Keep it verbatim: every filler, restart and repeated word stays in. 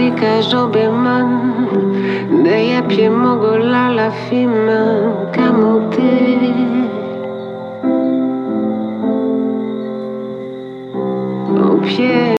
cage Doberman. Derrière pied Mogola, la fime camoté. Au pied